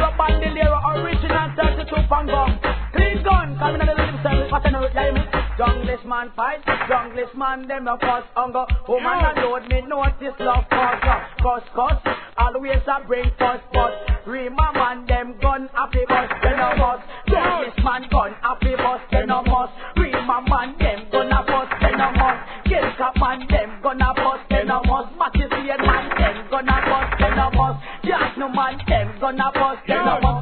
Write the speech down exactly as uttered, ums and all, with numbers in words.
up bandolier, original thirty-two pound gun. Clean gun, coming on the little cell, what I know it like me. Junglist man fight, junglist man them a cause hunger. Woman a load me notice love cause ya. Cause cause, always a bring first bus. Rima man them gun happy bus, then a bus. Junglist man gun happy bus, then a bus. Rima man them gonna bust, then a bus. Kilka man them gonna bust, then a bus. Matisian man them gonna bust, then a bus. Jasno man them gonna bust, then a bus.